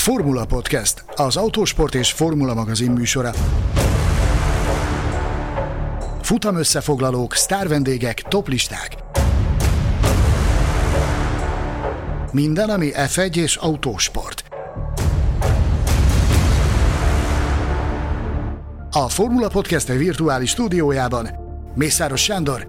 Formula Podcast, az autósport és formula magazin műsora. Futamösszefoglalók, sztárvendégek, toplisták. Minden, ami F1 és autósport. A Formula Podcast virtuális stúdiójában Mészáros Sándor,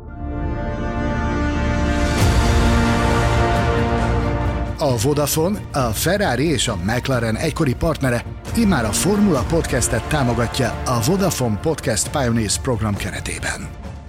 a Vodafone, a Ferrari és a McLaren egykori partnere immár a Formula Podcastet támogatja a Vodafone Podcast Pioneers program keretében.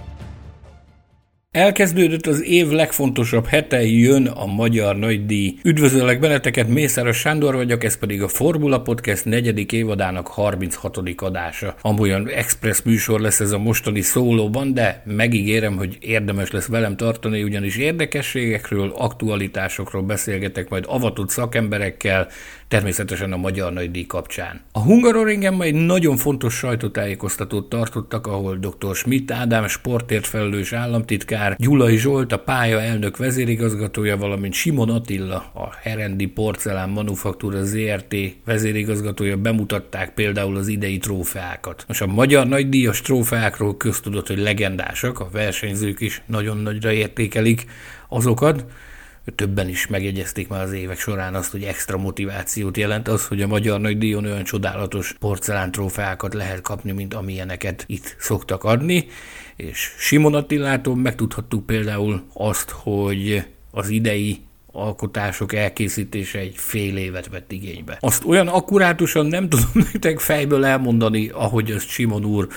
Elkezdődött az év legfontosabb hete, jön a Magyar Nagydíj. Üdvözöllek benneteket, Mészáros Sándor vagyok, ez pedig a Formula Podcast 4. évadának 36. adása. Amolyan express műsor lesz ez a mostani szólóban, de megígérem, hogy érdemes lesz velem tartani, ugyanis érdekességekről, aktualitásokról beszélgetek majd avatott szakemberekkel, természetesen a Magyar Nagydíj kapcsán. A Hungaroringen majd nagyon fontos sajtótájékoztatót tartottak, ahol dr. Schmidt Ádám sportért felelős államtitkár, Gyulai Zsolt, a pálya elnök vezérigazgatója, valamint Simon Attila, a Herendi Porcelán Manufaktúra Zrt. Vezérigazgatója bemutatták például az idei trófeákat. Most a Magyar Nagydíjas trófeákról köztudott, hogy legendásak, a versenyzők is nagyon nagyra értékelik azokat. Többen is megjegyezték már az évek során azt, hogy extra motivációt jelent az, hogy a Magyar Nagydíjon olyan csodálatos porcelántrófeákat lehet kapni, mint amilyeneket itt szoktak adni. És Simon Attilától megtudhattuk például azt, hogy az idei alkotások elkészítése egy fél évet vett igénybe. Azt olyan akkurátusan nem tudom nektek fejből elmondani, ahogy azt Simon úr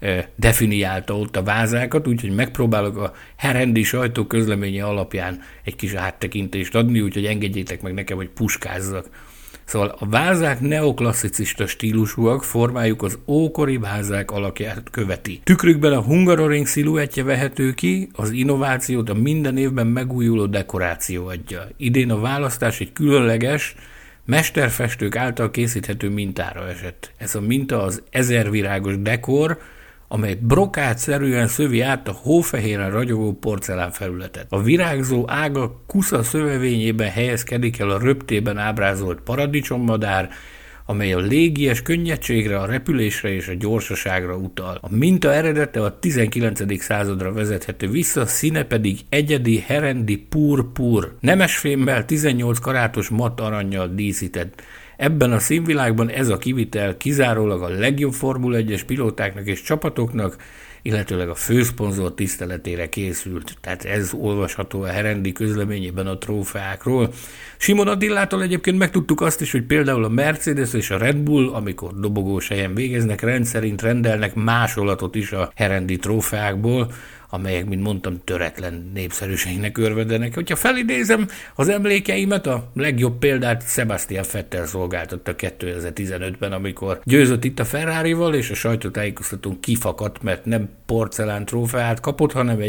definiálta ott a vázákat, úgyhogy megpróbálok a Herendi sajtó közleménye alapján egy kis áttekintést adni, úgyhogy engedjétek meg nekem, hogy puskázzak. Szóval a vázák neoklasszicista stílusúak, formájuk az ókori vázák alakját követi. Tükrükben a Hungaroring sziluettje vehető ki, az innovációt a minden évben megújuló dekoráció adja. Idén a választás egy különleges, mesterfestők által készíthető mintára esett. Ez a minta az 1000 virágos dekor, amely brokátszerűen szövi át a hófehéren ragyogó porcelán felületet. A virágzó ága kusza szövevényében helyezkedik el a röptében ábrázolt paradicsommadár, amely a légies könnyedségre, a repülésre és a gyorsaságra utal. A minta eredete a 19. századra vezethető vissza, színe pedig egyedi herendi purpur. Nemesfémmel 18 karátos matt arannyal díszített. Ebben a színvilágban ez a kivitel kizárólag a legjobb Formula 1-es pilótáknak és csapatoknak, illetőleg a főszponzor tiszteletére készült. Tehát ez olvasható a Herendi közleményében a trófeákról. Simon Attilától egyébként megtudtuk azt is, hogy például a Mercedes és a Red Bull, amikor dobogós helyen végeznek, rendszerint rendelnek másolatot is a Herendi trófeákból, amelyek, mint mondtam, töretlen népszerűségnek örvendenek. Hogyha felidézem az emlékeimet, a legjobb példát Sebastian Vettel szolgáltatta 2015-ben, amikor győzött itt a Ferrarival, és a sajtótájékoztatón kifakadt, mert nem porcelán trófeát kapott, hanem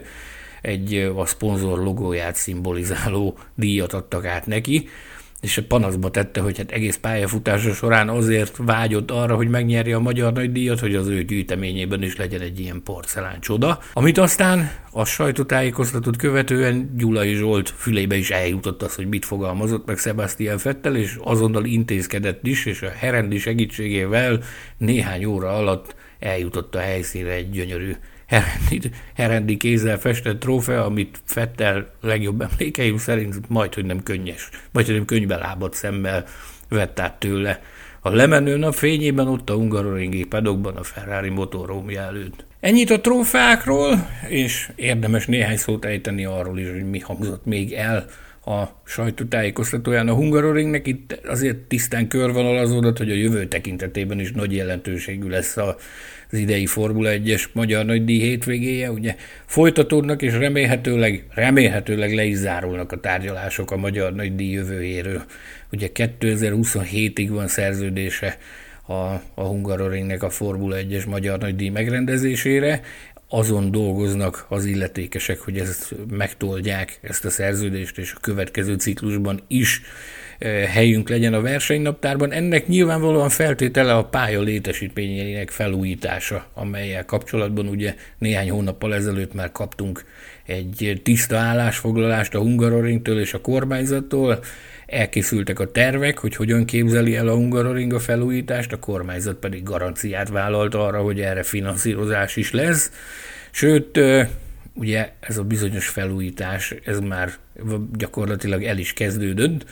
egy a szponzor logóját szimbolizáló díjat adtak át neki, és a panaszba tette, hogy hát egész pályafutása során azért vágyott arra, hogy megnyerje a Magyar Nagydíjat, hogy az ő gyűjteményében is legyen egy ilyen porcelán csoda, amit aztán a sajtótájékoztatót követően Gyulai Zsolt fülébe is eljutott az, hogy mit fogalmazott meg Sebastian Vettel, és azonnal intézkedett is, és a Herendi segítségével néhány óra alatt eljutott a helyszínre egy gyönyörű Herendi kézzel festett trófea, amit Vettel legjobb emlékeim szerint majdhogy nem könnybe lábadt szemmel vett át tőle. A lemenő nap fényében ott a hungaroringi paddockban a Ferrari motorhómja előtt. Ennyit a trófeákról, és érdemes néhány szót ejteni arról is, hogy mi hangzott még el a sajtótájékoztatóján a Hungaroringnek. Itt azért tisztán körvonalazódott, hogy a jövő tekintetében is nagy jelentőségű lesz az idei Formula 1-es Magyar Nagydíj hétvégéje. Ugye folytatódnak, és remélhetőleg le is zárulnak a tárgyalások a Magyar Nagydíj jövőjéről. Ugye 2027-ig van szerződése a Hungaroringnek a Formula 1-es Magyar Nagydíj megrendezésére. Azon dolgoznak az illetékesek, hogy ezt megtoldják, ezt a szerződést, és a következő ciklusban is helyünk legyen a versenynaptárban. Ennek nyilvánvalóan feltétele a pálya létesítményének felújítása, amellyel kapcsolatban ugye néhány hónappal ezelőtt már kaptunk egy tiszta állásfoglalást a Hungaroringtől és a kormányzattól. elkészültek a tervek, hogy hogyan képzeli el a Hungaroring a felújítást, a kormányzat pedig garanciát vállalt arra, hogy erre finanszírozás is lesz. Sőt, ugye ez a bizonyos felújítás, ez már gyakorlatilag el is kezdődött.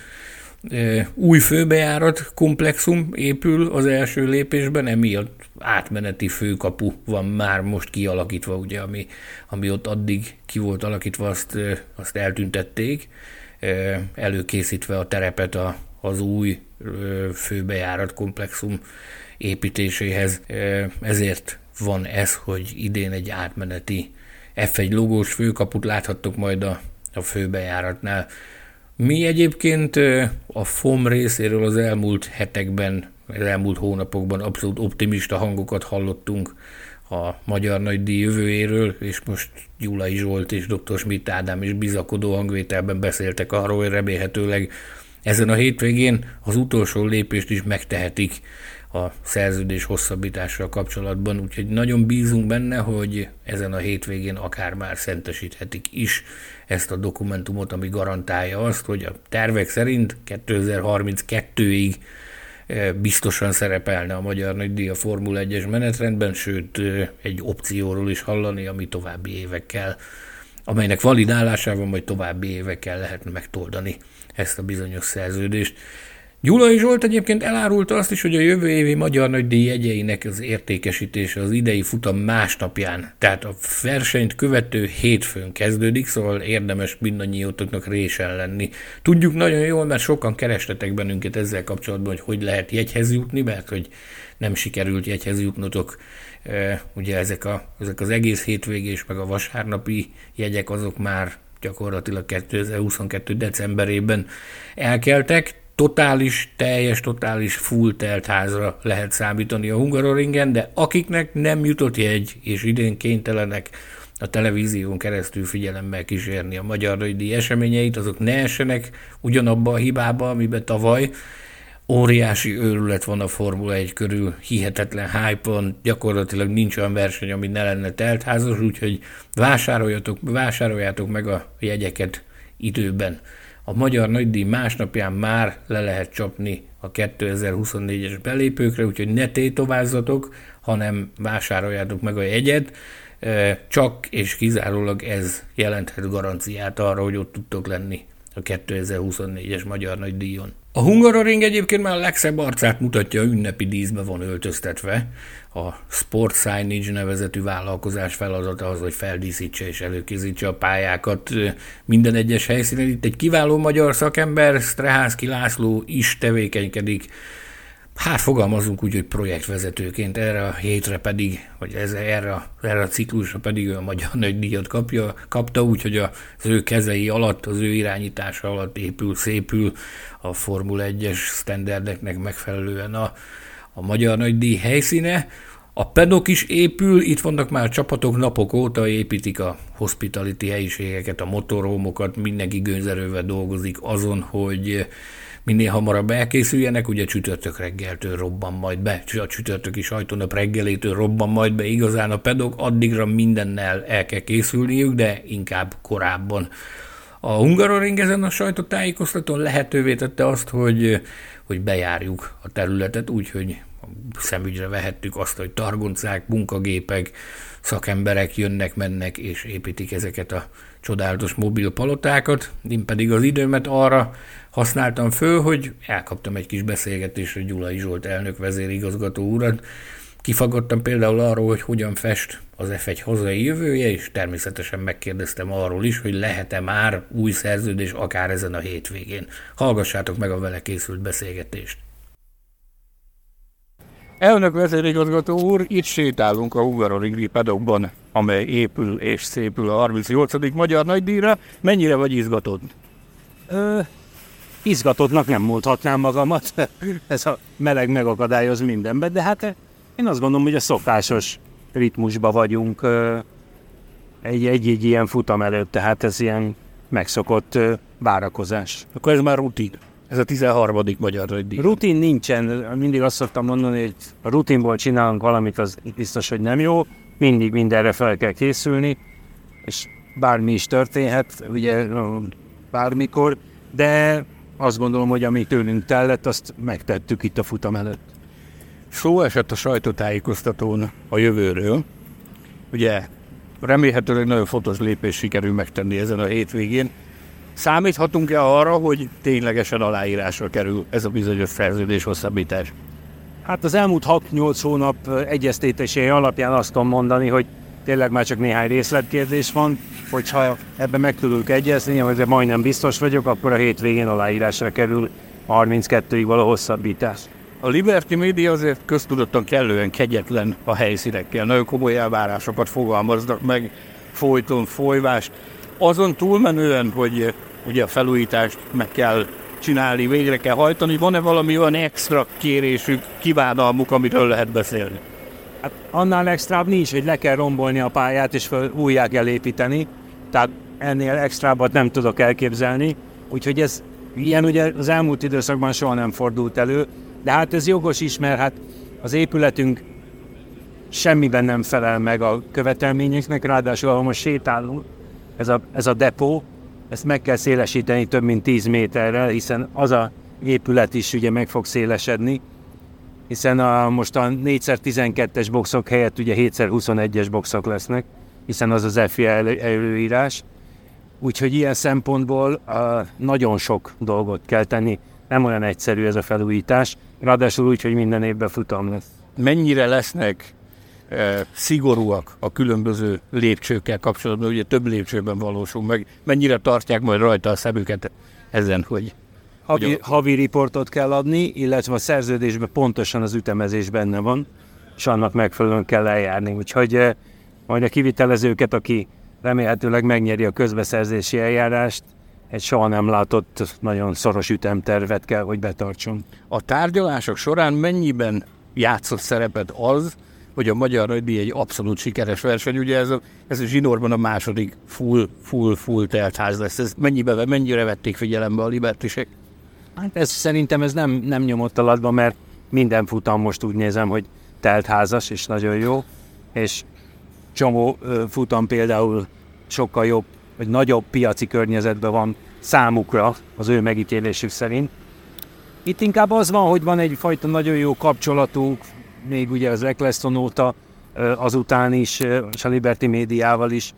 Új főbejárat komplexum épül az első lépésben, emiatt átmeneti főkapu van már most kialakítva, ugye, ami ott addig ki volt alakítva, azt eltüntették, előkészítve a terepet az új főbejárat komplexum építéséhez. Ezért van ez, hogy idén egy átmeneti F1 logós főkaput láthattok majd a főbejáratnál. Mi egyébként a FOM részéről az elmúlt hetekben, az elmúlt hónapokban abszolút optimista hangokat hallottunk a Magyar Nagydíj jövőjéről, és most Gyulai Zsolt és dr. Schmidt Ádám is bizakodó hangvételben beszéltek arról, hogy remélhetőleg ezen a hétvégén az utolsó lépést is megtehetik a szerződés hosszabbítással kapcsolatban, úgyhogy nagyon bízunk benne, hogy ezen a hétvégén akár már szentesíthetik is ezt a dokumentumot, ami garantálja azt, hogy a tervek szerint 2032-ig biztosan szerepelne a Magyar Nagydíj a Formula 1-es menetrendben, sőt egy opcióról is hallani, ami további évekkel, amelynek validálásával majd további évekkel lehetne megtoldani ezt a bizonyos szerződést. Gyulai Zsolt egyébként elárulta azt is, hogy a jövő évi Magyar Nagydíj jegyeinek az értékesítése az idei futam másnapján, tehát a versenyt követő hétfőn kezdődik, szóval érdemes mindannyiótoknak résen lenni. Tudjuk nagyon jól, mert sokan kerestetek bennünket ezzel kapcsolatban, hogy lehet jegyhez jutni, mert hogy nem sikerült jegyhez jutnotok. Ugye ezek az egész hétvégés meg a vasárnapi jegyek azok már gyakorlatilag 2022. decemberében elkeltek. Totális full telt házra lehet számítani a Hungaroringen, de akiknek nem jutott jegy, és idén kénytelenek a televízión keresztül figyelemmel kísérni a Magyar Nagydíj eseményeit, azok ne essenek ugyanabba a hibába, amiben tavaly. Óriási őrület van a Formula 1 körül, hihetetlen hype van, gyakorlatilag nincs olyan verseny, ami ne lenne teltházas, úgyhogy vásároljátok meg a jegyeket időben. A Magyar Nagydíj másnapján már le lehet csapni a 2024-es belépőkre, úgyhogy ne tétovázzatok, hanem vásároljátok meg a jegyet. Csak és kizárólag ez jelenthet garanciát arra, hogy ott tudtok lenni a 2024-es Magyar Nagydíjon. A Hungaroring egyébként már a legszebb arcát mutatja, ünnepi díszbe van öltöztetve. A Sport Signage nevezetű vállalkozás feladata az, hogy feldíszítse és előkészítse a pályákat minden egyes helyszínen. Itt egy kiváló magyar szakember, Sztrehánszky László is tevékenykedik. Hát fogalmazunk úgy, hogy projektvezetőként erre a hétre pedig, vagy erre a ciklusra pedig ő a Magyar Nagydíjat kapta, úgyhogy az ő kezei alatt, az ő irányítása alatt szépül a Formula 1-es sztenderdeknek megfelelően a Magyar Nagydíj helyszíne. A pedok is épül, itt vannak már csapatok napok óta, építik a hospitality helyiségeket, a motorhomokat, mindenki gőzerővel dolgozik azon, hogy minél hamarabb elkészüljenek, ugye csütörtök reggeltől robban majd be, a csütörtöki sajtónap reggelétől robban majd be igazán a pedok, addigra mindennel el kell készülniük, de inkább korábban. A Hungaroring ezen a sajtótájékoztatón lehetővé tette azt, hogy bejárjuk a területet, úgyhogy szemügyre vehettük azt, hogy targoncák, munkagépek, szakemberek jönnek-mennek és építik ezeket a csodálatos mobil palotákat. Én pedig az időmet arra használtam föl, hogy elkaptam egy kis beszélgetésre Gyulai Zsolt elnök vezérigazgató urat. Kifagottam például arról, hogy hogyan fest az F1 hazai jövője, és természetesen megkérdeztem arról is, hogy lehet-e már új szerződés akár ezen a hétvégén. Hallgassátok meg a vele készült beszélgetést. Elnök vezérigazgató úr, itt sétálunk a Hungaroring paddockban, amely épül és szépül a 38. Magyar Nagydíjra. Mennyire vagy izgatott? Izgatottnak nem mondhatnám magamat. Ez a meleg megakadályoz mindenben, de hát én azt gondolom, hogy a szokásos ritmusban vagyunk egy ilyen futam előtt, tehát ez ilyen megszokott várakozás. Akkor ez már rutin. Ez a 13. Magyar Nagydíj. Rutin nincsen, mindig azt szoktam mondani, hogy a rutinból csinálunk valamit, az biztos, hogy nem jó. Mindig mindenre fel kell készülni, és bármi is történhet, ugye bármikor, de azt gondolom, hogy ami tőlünk tellett, azt megtettük itt a futam előtt. Szó esett a sajtótájékoztatón a jövőről. Ugye remélhetőleg nagyon fontos lépés sikerül megtenni ezen a hétvégén. Számíthatunk-e arra, hogy ténylegesen aláírásra kerül ez a bizonyos szerződés hosszabbítás? Hát az elmúlt 6-8 hónap egyeztetései alapján azt tudom mondani, hogy tényleg már csak néhány részletkérdés van, hogyha ebben meg tudunk egyezni, amire majdnem biztos vagyok, akkor a hétvégén aláírásra kerül 32-ig való hosszabbítás. A Liberty Media azért köztudottan kellően kegyetlen a helyszínekkel, nagyon komoly elvárásokat fogalmaznak meg, folyton folyvást. Azon túlmenően, hogy ugye a felújítást meg kell csinálni, végre kell hajtani, van-e valami olyan extra kérésük, kívánalmuk, amiről lehet beszélni? Hát annál extrább nincs, hogy le kell rombolni a pályát és újjá kell építeni, tehát ennél extrábbat nem tudok elképzelni, úgyhogy ez ilyen ugye az elmúlt időszakban soha nem fordult elő, de hát ez jogos is, mert hát az épületünk semmiben nem felel meg a követelményeknek, ráadásul ahol most sétálunk, ez a depó, ezt meg kell szélesíteni több mint 10 méterrel, hiszen az a épület is ugye meg fog szélesedni, hiszen most a 4x12-es boxok helyett ugye 7x21-es boxok lesznek, hiszen az az FIA előírás. Úgyhogy ilyen szempontból nagyon sok dolgot kell tenni, nem olyan egyszerű ez a felújítás, ráadásul úgy, hogy minden évben futam lesz. Mennyire lesznek szigorúak a különböző lépcsőkkel kapcsolatban, ugye több lépcsőben valósul meg, mennyire tartják majd rajta a szemüket ezen, hogy... Havi riportot kell adni, illetve a szerződésben pontosan az ütemezés benne van, és annak megfelelően kell eljárni. Úgyhogy majd a kivitelezőket, aki remélhetőleg megnyeri a közbeszerzési eljárást, egy soha nem látott nagyon szoros ütemtervet kell, hogy betartson. A tárgyalások során mennyiben játszott szerepet az, hogy a Magyar Nagydíj egy abszolút sikeres verseny, ugye ez a zsinórban a második full teltház lesz. Ez mennyire vették figyelembe a libertisek? Hát szerintem ez nem nyomott alatba, mert minden futam most úgy nézem, hogy teltházas és nagyon jó, és csomó futam például sokkal jobb, vagy nagyobb piaci környezetben van számukra, az ő megítélésük szerint. Itt inkább az van, hogy van egyfajta nagyon jó kapcsolatunk, még ugye az Eccleston óta, azután is, és a Liberty Médiával is.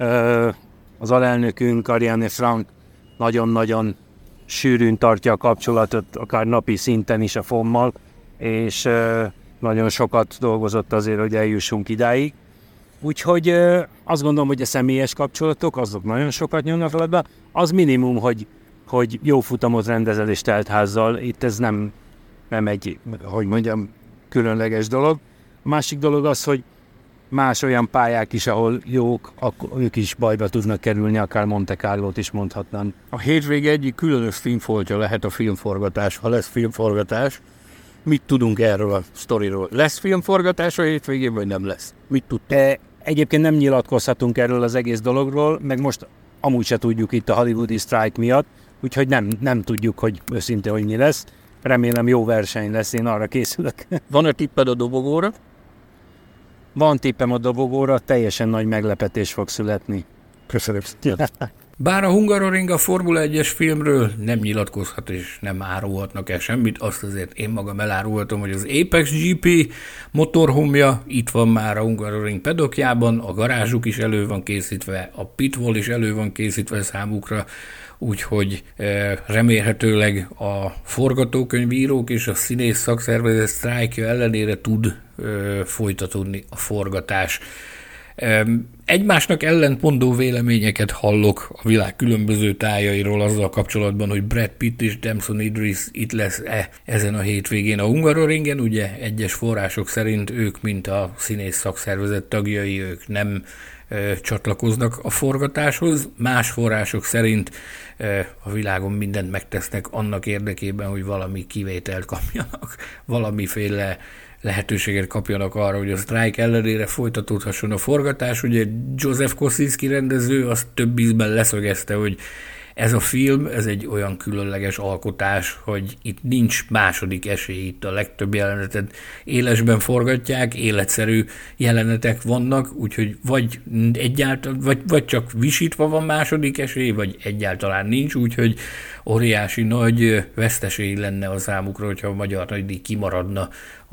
Az alelnökünk, Ariane Frank nagyon-nagyon sűrűn tartja a kapcsolatot, akár napi szinten is a FOM-mal, és nagyon sokat dolgozott azért, hogy eljussunk idáig. Úgyhogy azt gondolom, hogy a személyes kapcsolatok, azok nagyon sokat nyomnak alatba. Az minimum, hogy jó futamot rendezel és teltházzal, itt ez nem egy, hogy mondjam, különleges dolog. A másik dolog az, hogy más olyan pályák is, ahol jók, akkor ők is bajba tudnak kerülni, akár Monte Carlót is mondhatnám. A hétvége egyik különös színfoltja lehet a filmforgatás, ha lesz filmforgatás. Mit tudunk erről a sztoriról? Lesz filmforgatás a hétvégén, vagy nem lesz? Mit tudtunk? Egyébként nem nyilatkozhatunk erről az egész dologról, meg most amúgy se tudjuk itt a hollywoodi sztrájk miatt, úgyhogy nem tudjuk, hogy őszintén, hogy mi lesz. Remélem jó verseny lesz, én arra készülök. Van-e tipped a dobogóra? Van tippem a dobogóra, teljesen nagy meglepetés fog születni. Köszönöm. Bár a Hungaroring a Formula 1-es filmről nem nyilatkozhat és nem árulhatnak el semmit, azt azért én magam elárulhatom, hogy az Apex GP motorhomja itt van már a Hungaroring pedokjában, a garázsuk is elő van készítve, a pitwall is elő van készítve számukra, úgyhogy remélhetőleg a forgatókönyvírók és a színész szakszervezet sztrájkja ellenére tud folytatódni a forgatás. Egymásnak ellentmondó véleményeket hallok a világ különböző tájairól azzal kapcsolatban, hogy Brad Pitt és Damson Idris itt lesz-e ezen a hétvégén a Hungaroringen. Ugye egyes források szerint ők, mint a színész szakszervezet tagjai, ők nem csatlakoznak a forgatáshoz. Más források szerint a világon mindent megtesznek annak érdekében, hogy valami kivételt kapjanak, valamiféle lehetőséget kapjanak arra, hogy a sztrájk ellenére folytatódhasson a forgatás. Ugye Joseph Kosinski rendező azt több ízben leszögezte, hogy Ez a film, ez egy olyan különleges alkotás, hogy itt nincs második esély, itt a legtöbb jelenetet élesben forgatják, életszerű jelenetek vannak, úgyhogy vagy csak visítva van második esély, vagy egyáltalán nincs, úgyhogy óriási nagy veszteség lenne a számukra, hogyha a Magyar Nagydíj kimaradna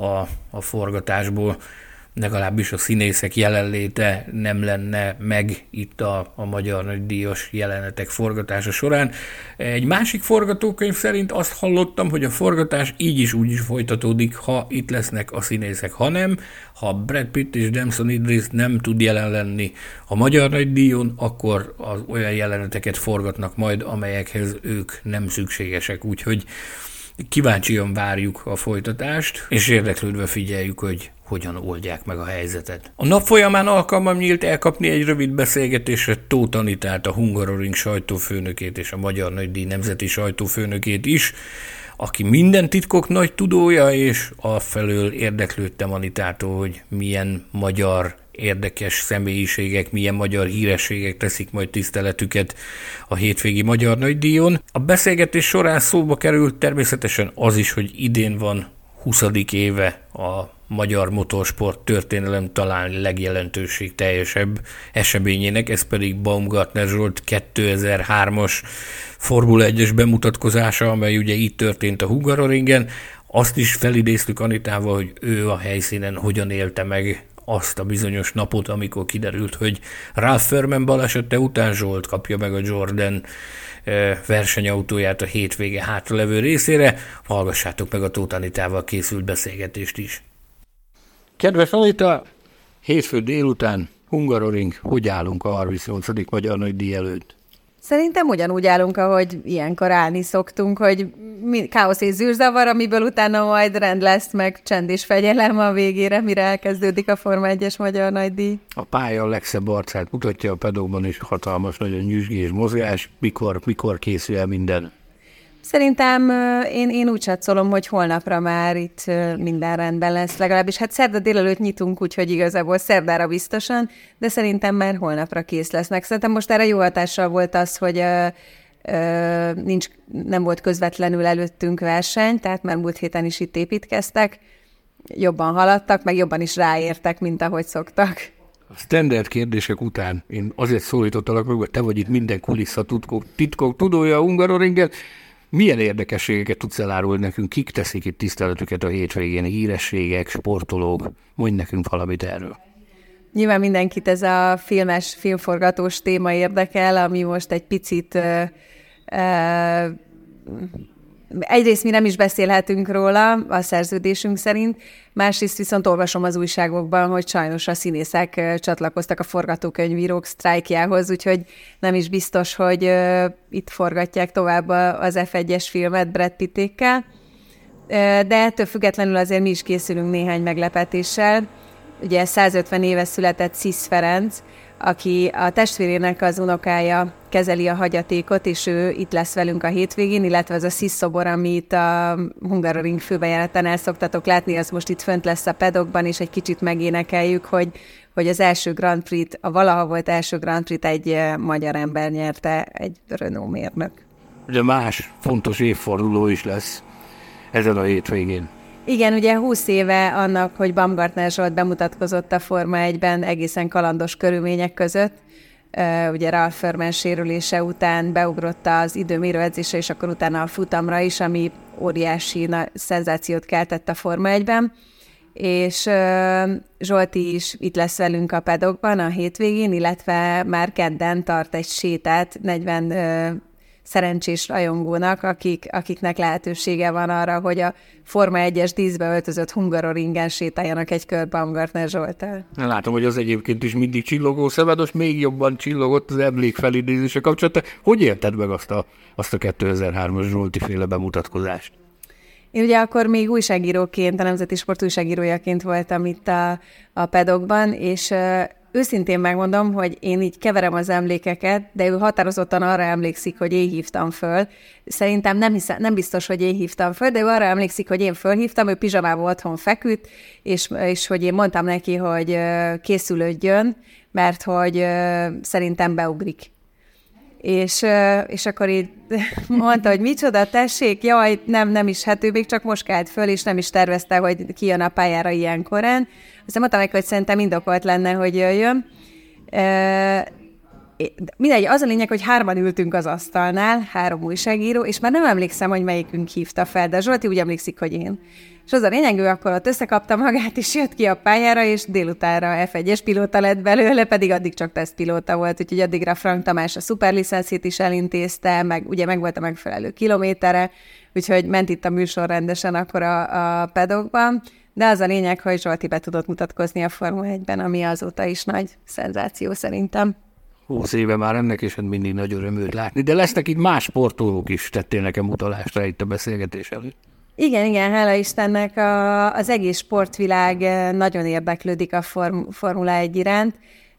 a forgatásból, legalábbis a színészek jelenléte nem lenne meg itt a Magyar Nagydíjas jelenetek forgatása során. Egy másik forgatókönyv szerint azt hallottam, hogy a forgatás így is úgy is folytatódik, ha itt lesznek a színészek, hanem ha Brad Pitt és Damson Idris nem tud jelen lenni a Magyar Nagydíjon, akkor az olyan jeleneteket forgatnak majd, amelyekhez ők nem szükségesek, úgyhogy kíváncsian várjuk a folytatást, és érdeklődve figyeljük, hogy hogyan oldják meg a helyzetet. A nap folyamán alkalmam nyílt elkapni egy rövid beszélgetésre Tóth Anitát, a Hungaroring sajtófőnökét és a Magyar Nagydíj nemzeti sajtófőnökét is, aki minden titkok nagy tudója, és afelől érdeklődtem Anitától, hogy milyen magyar érdekes személyiségek, milyen magyar hírességek teszik majd tiszteletüket a hétvégi Magyar Nagydíjon. A beszélgetés során szóba került természetesen az is, hogy idén van 20. éve a magyar motorsport történelem talán legjelentőségteljesebb eseményének, ez pedig Baumgartner Zsolt 2003-as Formula 1-es bemutatkozása, amely ugye itt történt a Hungaroringen. Azt is felidéztük Anitával, hogy ő a helyszínen hogyan élte meg azt a bizonyos napot, amikor kiderült, hogy Ralf Furman balesete után Zsolt kapja meg a Jordan versenyautóját a hétvége hátralevő részére. Hallgassátok meg a Tóth Anitával készült beszélgetést is. Kedves Anita, hétfő délután Hungaroring, hogy állunk a 38. Magyar Nagydíj előtt? Szerintem ugyanúgy állunk, ahogy ilyenkor állni szoktunk, hogy káosz és zűrzavar, amiből utána majd rend lesz, meg csend és fegyelem a végére, mire elkezdődik a Forma 1-es Magyar Nagydíj. A pálya a legszebb arcát mutatja, a pedokban is hatalmas, nagyon nyüzsgés mozgás. Mikor készül el minden? Szerintem én úgy satszolom, hogy holnapra már itt minden rendben lesz, legalábbis hát szerda délelőtt nyitunk, úgyhogy igazából szerdára biztosan, de szerintem már holnapra kész lesznek. Szerintem most erre jó hatással volt az, hogy nem volt közvetlenül előttünk verseny, tehát már múlt héten is itt építkeztek, jobban haladtak, meg jobban is ráértek, mint ahogy szoktak. A standard kérdések után én azért szólítottalak meg, hogy te vagy itt minden titkok tudója a Hungaroringen. Milyen érdekességeket tudsz elárulni nekünk? Kik teszik itt tiszteletüket a hétvégén? Hírességek, sportolók? Mondj nekünk valamit erről. Nyilván mindenkit ez a filmforgatós téma érdekel, ami most egy picit... Egyrészt mi nem is beszélhetünk róla a szerződésünk szerint, másrészt viszont olvasom az újságokban, hogy sajnos a színészek csatlakoztak a forgatókönyvírók sztrájkjához, úgyhogy nem is biztos, hogy itt forgatják tovább az F1-es filmet Brad Pittékkel. De ettől függetlenül azért mi is készülünk néhány meglepetéssel. Ugye 150 éve született Szisz Ferenc, aki a testvérének az unokája kezeli a hagyatékot, és ő itt lesz velünk a hétvégén, illetve az a Szisz szobor, amit a Hungaroring főbejáratán el szoktatok látni, az most itt fönt lesz a pedokban, és egy kicsit megénekeljük, hogy az első Grand Prix-t, a valaha volt első Grand Prix-t egy magyar ember nyerte, egy Renault mérnök. Ugye más fontos évforduló is lesz ezen a hétvégén. Igen, ugye 20 éve annak, hogy Baumgartner Zsolt bemutatkozott a Forma 1-ben egészen kalandos körülmények között. Ugye Ralf Furman sérülése után beugrott az időmérőedzésre, és akkor utána a futamra is, ami óriási szenzációt keltett a Forma 1-ben. És Zsolti is itt lesz velünk a pedokban a hétvégén, illetve már kedden tart egy sétát 40 szerencsés rajongónak, akiknek lehetősége van arra, hogy a Forma 1-es díszbe öltözött Hungaroringen sétáljanak egy kör Baumgartner Zsolttal. Látom, hogy az egyébként is mindig csillogó szemedos, még jobban csillogott az emlék felidézése kapcsolatban. Hogy élted meg azt a 2003-as Zsolti-féle bemutatkozást? Én ugye akkor még újságíróként, a Nemzeti Sport újságírójaként voltam itt a pedokban, és őszintén megmondom, hogy én így keverem az emlékeket, de ő határozottan arra emlékszik, hogy én hívtam föl. Szerintem nem biztos, hogy én hívtam föl, de ő arra emlékszik, hogy én fölhívtam, ő pizsamában otthon feküdt, és hogy én mondtam neki, hogy készülődjön, mert hogy szerintem beugrik. és akkor így mondta, hogy micsoda, tessék, jaj, nem is, hát ő még csak most kelt föl, és nem is tervezte, hogy kijön a pályára ilyen korán. Aztán mondtam neki, hogy szerintem indokolt lenne, hogy jöjjön. Mindegy, az a lényeg, hogy 3 ültünk az asztalnál, 3 újságíró, és már nem emlékszem, hogy melyikünk hívta fel, de Zsolti úgy emlékszik, hogy én. És az a lényeg, ő akkor ott összekapta magát, és jött ki a pályára, és délutánra F1-es pilóta lett belőle, pedig addig csak tesztpilóta volt, úgyhogy addigra Frank Tamás a szuperlicenszét is elintézte, meg ugye meg volt a megfelelő kilométere, úgyhogy ment itt a műsor rendesen akkor a paddockban, de az a lényeg, hogy Zsolti be tudott mutatkozni a Formula 1-ben, ami azóta is nagy szenzáció szerintem. 20 éve már ennek, és mindig nagy öröm őt látni. De lesznek itt más sportolók is, tettél nekem utalást rá itt a beszélgetés előtt. Igen, hála Istennek az egész sportvilág nagyon érdeklődik a Formula 1 iránt.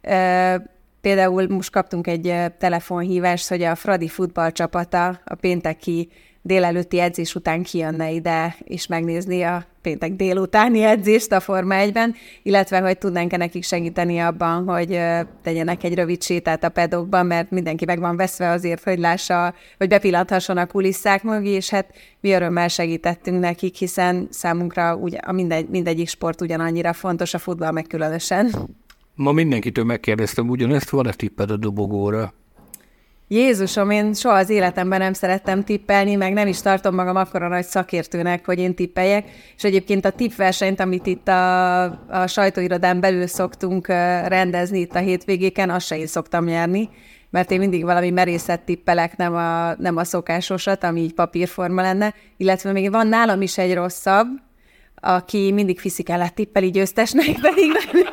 Például most kaptunk egy telefonhívást, hogy a Fradi futballcsapata a pénteki délelőtti edzés után kijönne ide és megnézni a péntek délutáni edzést a Forma 1-ben, illetve hogy tudnánk nekik segíteni abban, hogy tegyenek egy rövid sétát a paddockban, mert mindenki meg van veszve azért, hogy lássa, hogy bepillanthasson a kulisszák mögé, és hát mi örömmel segítettünk nekik, hiszen számunkra mindegyik sport ugyanannyira fontos, a futball meg különösen. Ma mindenkitől megkérdeztem ugyanezt, van-e tipped a dobogóra? Jézusom, én soha az életemben nem szerettem tippelni, meg nem is tartom magam akkora nagy szakértőnek, hogy én tippeljek, és egyébként a tippversenyt, amit itt a sajtóirodán belül szoktunk rendezni itt a hétvégéken, azt se én szoktam nyerni, mert én mindig valami merészet tippelek, nem a szokásosat, ami így papírforma lenne, illetve még van nálam is egy rosszabb, aki mindig Fisichellát tippeli győztesnek, pedig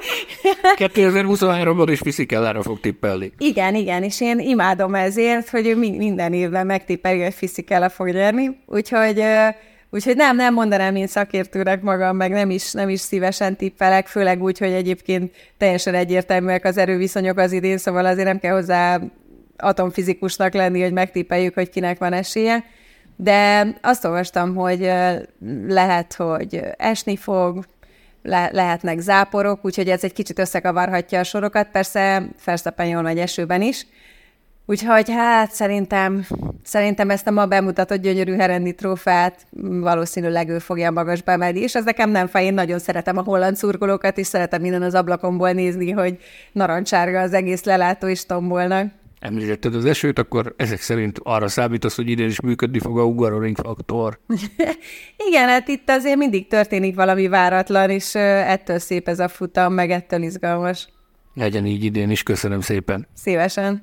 2023-ban is Fisichellára fog tippelni. Igen, és én imádom ezért, hogy ő minden évben megtippeli, hogy Fisichella fog nyerni, úgyhogy nem mondanám én szakértőnek magam, meg nem is szívesen tippelek, főleg úgy, hogy egyébként teljesen egyértelműek az erőviszonyok az idén, szóval azért nem kell hozzá atomfizikusnak lenni, hogy megtippeljük, hogy kinek van esélye. De azt olvastam, hogy lehet, hogy esni fog, lehetnek záporok, úgyhogy ez egy kicsit összekavarhatja a sorokat, persze Verstappen jól megy esőben is. Úgyhogy hát szerintem ezt a ma bemutatott gyönyörű Herendi trófeát valószínűleg ő fogja magasba emelni, és ez nekem nem fáj, én nagyon szeretem a holland szurkolókat, és szeretem minden az ablakomból nézni, hogy narancsárga az egész lelátó, és tombolnak. Említetted az esőt, akkor ezek szerint arra számítasz, hogy idén is működni fog a Hungaroring faktor. Igen, hát itt azért mindig történik valami váratlan, és ettől szép ez a futam, meg ettől izgalmas. Legyen így idén is, köszönöm szépen. Szívesen.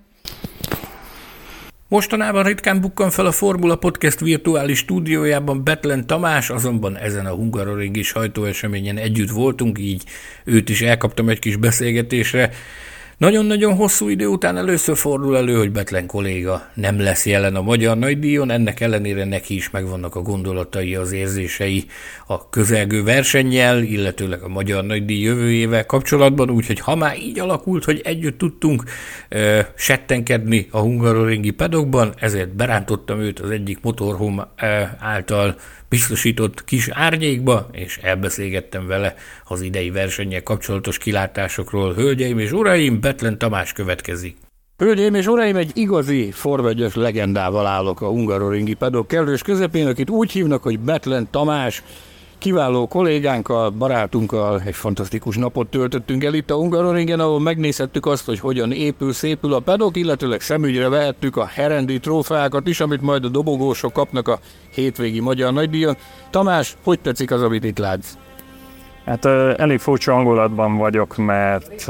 Mostanában ritkán bukkan fel a Formula Podcast virtuális stúdiójában Bethlen Tamás, azonban ezen a hungaroringi sajtóeseményen együtt voltunk, így őt is elkaptam egy kis beszélgetésre. Nagyon-nagyon hosszú idő után először fordul elő, hogy Bethlen kolléga nem lesz jelen a Magyar Nagydíjon, ennek ellenére neki is megvannak a gondolatai, az érzései a közelgő versennyel, illetőleg a Magyar Nagydíj jövőjével kapcsolatban, úgyhogy ha már így alakult, hogy együtt tudtunk settenkedni a hungaroringi paddockban, ezért berántottam őt az egyik motorhome által biztosított kis árnyékba, és elbeszélgettem vele az idei versennyel kapcsolatos kilátásokról. Hölgyeim és uraim, Bethlen Tamás következik. Hölgyeim és uraim, egy igazi Forma 1-ös legendával állok a hungaroringi paddock kellős közepén, akit úgy hívnak, hogy Bethlen Tamás. Kiváló kollégánkkal, barátunkkal egy fantasztikus napot töltöttünk el itt a Hungaroringen, ahol megnézhettük azt, hogy hogyan szépül a paddock, illetőleg szemügyre vehettük a Herendi trófeákat is, amit majd a dobogósok kapnak a hétvégi Magyar Nagydíjon. Tamás, hogy tetszik az, amit itt látsz? Hát elég furcsa hangulatban vagyok, mert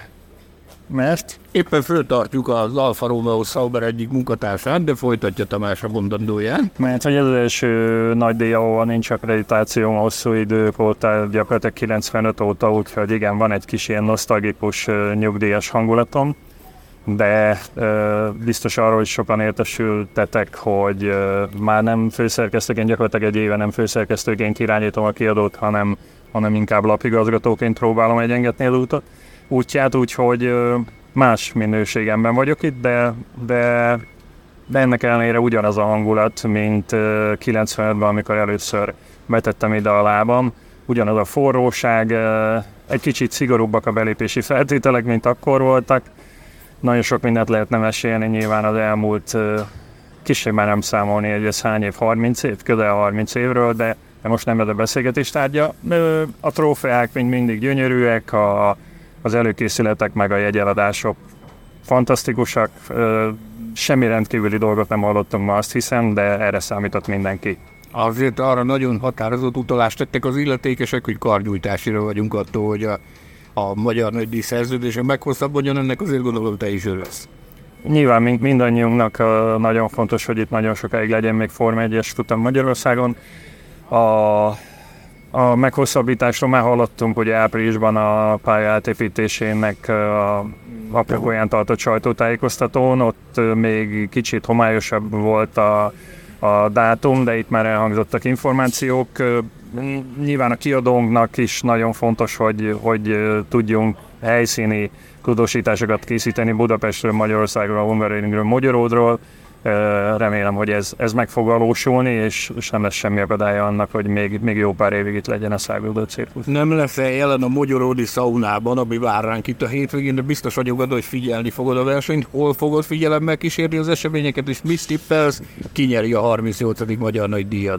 éppen föltartjuk az Alfa Romeo Sauber egyik munkatársát, de folytatja Tamás a mondandóján. Mert hogy ez az első nagy díj, ahol nincs akkreditáció hosszú idők óta, gyakorlatilag 95 óta, úgyhogy igen, van egy kis ilyen nosztalgikus nyugdíjas hangulatom, de biztos arról is sokan értesültetek, hogy már nem főszerkesztőként, gyakorlatilag egy éve nem főszerkesztőként irányítom a kiadót, hanem inkább lapigazgatóként próbálom egyengetni az útját, úgyhogy más minőségemben vagyok itt, de ennek ellenére ugyanaz a hangulat, mint 95-ben, amikor először betettem ide a lábam. Ugyanaz a forróság, egy kicsit szigorúbbak a belépési feltételek, mint akkor voltak, nagyon sok mindent lehetne mesélni, nyilván az elmúlt kicsit már nem számolni, hogy ez hány év, 30 év, közel 30 évről, de most nem ez a beszélgetés tárgya. A trófeák még mindig gyönyörűek, az előkészületek meg a jegyeladások fantasztikusak, semmi rendkívüli dolgot nem hallottunk ma, azt hiszem, de erre számított mindenki. Azért arra nagyon határozott utalást tettek az illetékesek, hogy karnyújtásira vagyunk attól, hogy a magyar nagydíj szerződése meghosszabbodjon, ennek azért gondolom te is örülsz. Nyilván mindannyiunknak nagyon fontos, hogy itt nagyon sokáig legyen még Forma 1-es futam Magyarországon. A meghosszabbításról már hallottunk, hogy áprilisban a pálya átépítésének a apropóján tartott sajtótájékoztatón, ott még kicsit homályosabb volt a dátum, de itt már elhangzottak információk. Nyilván a kiadónknak is nagyon fontos, hogy tudjunk helyszíni tudósításokat készíteni Budapestről, Magyarországról, Hungaroringről, Magyaródról. Remélem, hogy ez meg fog valósulni, és nem lesz semmi akadálya annak, hogy még jó pár évig itt legyen a száguldó cirkusz. Nem lesz-e jelen a magyaródi szaunában, ami vár ránk itt a hétvégén, de biztos vagyok benne, hogy figyelni fogod a versenyt. Hol fogod figyelemmel kísérni az eseményeket, és mit tippelsz? Ki nyeri a 38. magyar nagydíjat?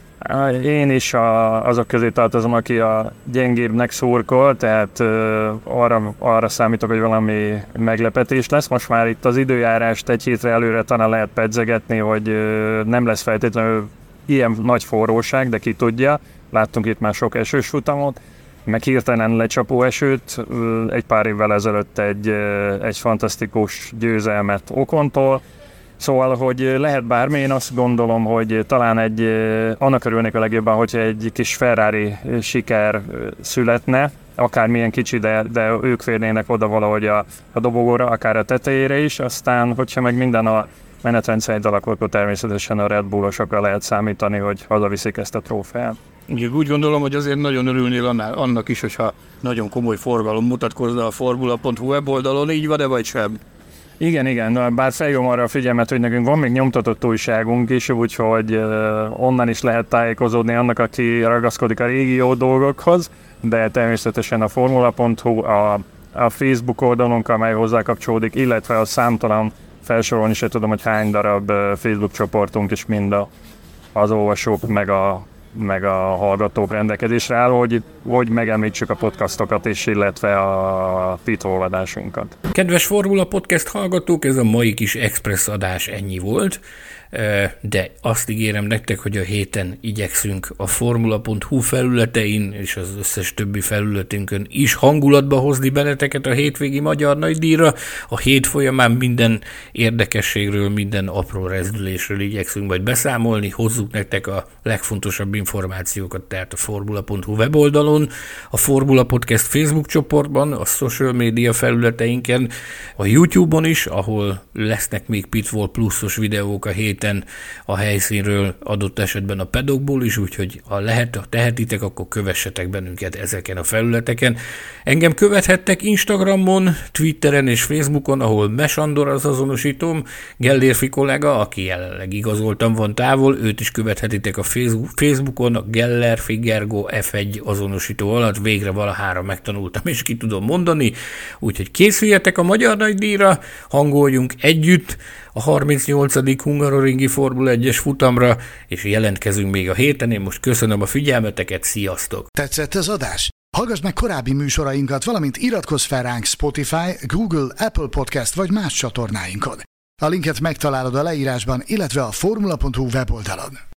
Én is azok közé tartozom, aki a gyengébbnek szurkol, tehát arra számítok, hogy valami meglepetés lesz. Most már itt az időjárást egy hétre előre talán lehet pedzegetni, hogy nem lesz feltétlenül ilyen nagy forróság, de ki tudja. Láttunk itt már sok esős futamot, meg hirtelen lecsapó esőt, egy pár évvel ezelőtt egy fantasztikus győzelmet Okontól. Szóval, hogy lehet bármi, én azt gondolom, hogy talán annak örülnék a legjobban, hogyha egy kis Ferrari siker születne, akármilyen kicsi, de ők férnének oda valahogy a dobogóra, akár a tetejére is, aztán, hogyha meg minden a menetrend szerint alakul, akkor természetesen a Red Bullosokra lehet számítani, hogy hazaviszik ezt a trófeát. Úgy gondolom, hogy azért nagyon örülnél annak is, hogyha nagyon komoly forgalom mutatkozna a formula.hu weboldalon, így van-e vagy sem? Igen, bár felhívom arra a figyelmet, hogy nekünk van még nyomtatott újságunk is, úgyhogy onnan is lehet tájékozódni annak, aki ragaszkodik a régi jó dolgokhoz, de természetesen a formula.hu, a Facebook oldalunk, amely hozzá kapcsolódik, illetve a számtalan felsorolni se tudom, hogy hány darab Facebook csoportunk is mind az olvasók meg a hallgatók rendelkezésre áll, hogy megemlítsük a podcastokat is, illetve a titolvadásunkat. Kedves Formula Podcast hallgatók, ez a mai kis express adás ennyi volt, de azt ígérem nektek, hogy a héten igyekszünk a formula.hu felületein és az összes többi felületünkön is hangulatba hozni benneteket a hétvégi magyar nagydíjra. A hét folyamán minden érdekességről, minden apró rezdülésről igyekszünk majd beszámolni, hozzuk nektek a legfontosabb információkat, tehát a formula.hu weboldalon, a Formula Podcast Facebook csoportban, a social media felületeinken, a YouTube-on is, ahol lesznek még Pitfall pluszos videók a héten a helyszínről, adott esetben a paddockból is, úgyhogy ha tehetitek, akkor kövessetek bennünket ezeken a felületeken. Engem követhettek Instagramon, Twitteren és Facebookon, ahol Mesandor az azonosítom, Gellérfi kollega, aki jelenleg igazoltan van távol, őt is követhetitek a Facebookon, a Gellérfi Gergo F1 azonosító alatt, végre valahára megtanultam és ki tudom mondani, úgyhogy készüljetek a magyar nagydíjra, hangoljunk együtt a 38. hungaroringi Formula 1-es futamra, és jelentkezünk még a héten. Én most köszönöm a figyelmeteket, sziasztok! Tetszett az adás? Hallgass meg korábbi műsorainkat, valamint iratkozz fel ránk Spotify, Google, Apple Podcast vagy más csatornáinkon. A linket megtalálod a leírásban, illetve a formula.hu weboldalon.